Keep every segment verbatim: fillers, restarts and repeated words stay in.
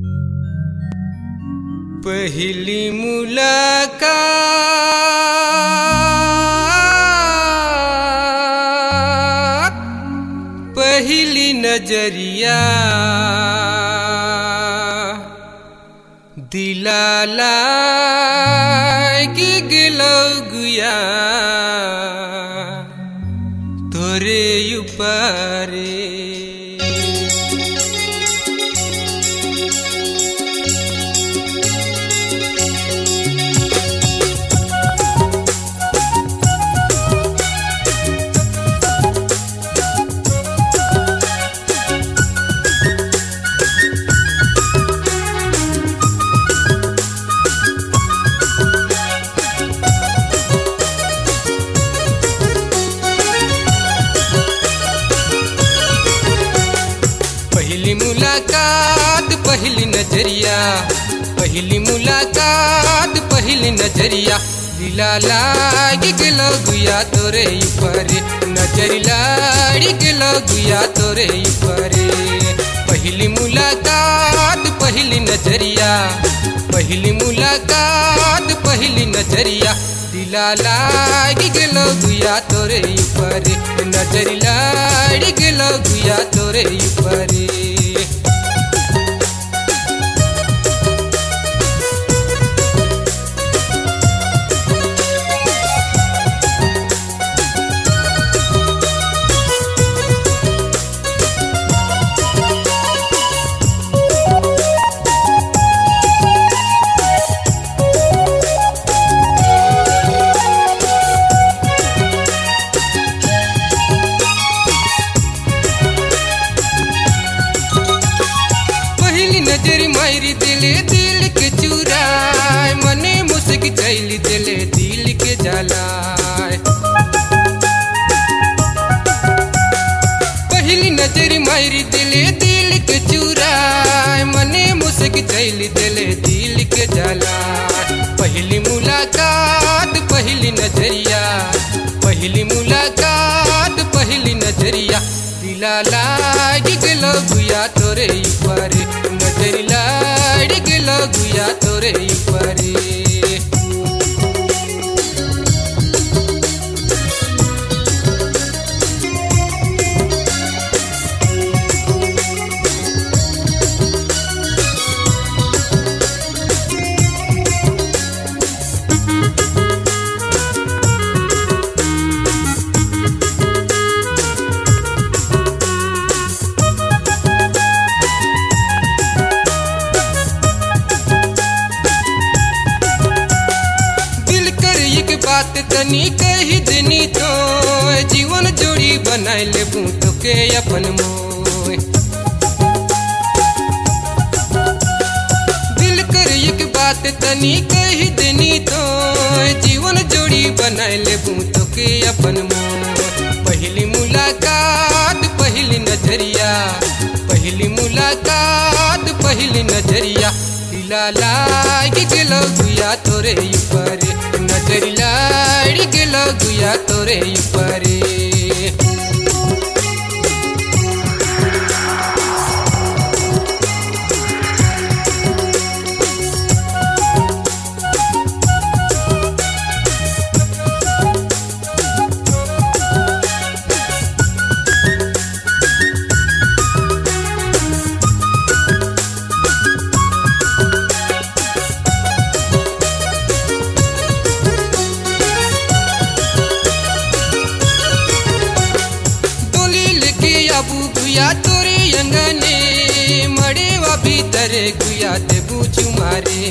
पहली मुलाकात पहली नजरिया दिला लागी गेलो गुया तोरे ऊपरे पहली मुलाकात पहली नजरिया पहली मुलाकात पहली नजरिया दिला लागी गेलो गुया तोरे ऊपरे नजर लागी गेलो गुया तोरे ऊपरे पहली मुलाकात पहली नजरिया पहली मुलाकात पहली नजरिया दिला लागी गेलो गुया तोरे ऊपरे नजर लागी गेलो गुया तोरे ऊपरे नजर मारी दिले दिल के चुराए मने मुस्क चैली दिले दिल के जलाए पहली नजर मारी दिले दिल के चुराए मने मुस्क चैली दिले दिल के जलाए पहली मुलाकात पहली नजरिया पहली मुलाकात पहली नजरिया दिला लागी गेलो गुया तोरे ऊपरे नजर लागी गेलो गुया तोरे ऊपरे बात तनी कही देनी तो जीवन जोड़ी बनाए ले बूतो के अपन मोय दिल कर एक बात तनी कही देनी तो जीवन जोड़ी बनाए ले बूतो के अपन मोय पहली मुलाकात पहली नजरिया पहली मुलाकात पहली नजरिया दिला लागी गेलो गुया तोरे ऊपरे नजर लागी गेलो गुया तोरे ऊपरे गुया तोरे अंगने मड़ेवा भीतर गुया ते बूझू मारे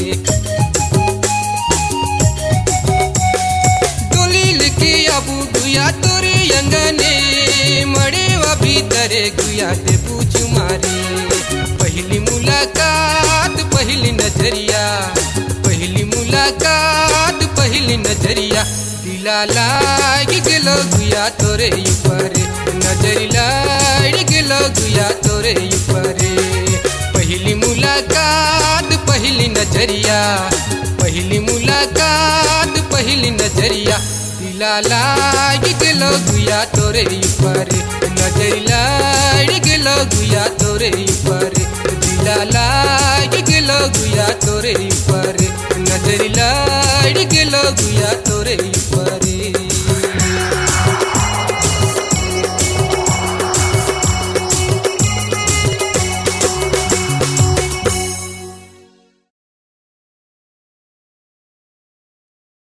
डोली लेके आबू गुया तोरे अंगने मड़ेवा भीतर गुया ते बूझू मारे पहली मुलाकात पहली नजरिया पहली मुलाकात पहली नजरिया दिला लागी गेलो गुया तोरे ऊपरे नजर लागी गेलो गुया तोरे ऊपरे पहली मुलाकात पहली नजरिया पहली मुलाकात पहली नजरिया दिला लागी गेलो गुया तोरे ऊपरे नजर लागी गेलो गुया तोरे ऊपरे दिला लाग गेलो गुया तोरे पर नजर